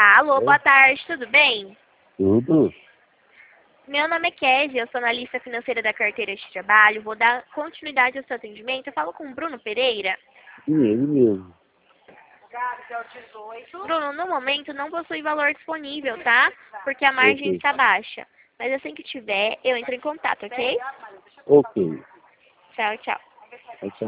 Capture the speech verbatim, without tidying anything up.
Alô, É? boa tarde, tudo bem? Tudo? Meu nome é Kézia, eu sou analista financeira da carteira de trabalho. Vou dar continuidade ao seu atendimento. Eu falo com o Bruno Pereira. Sim, ele mesmo. Bruno, no momento não possui valor disponível, tá? Porque a margem Ok. está baixa. Mas assim que tiver, eu entro em contato, ok? Ok. Tchau, tchau. Tchau, tchau.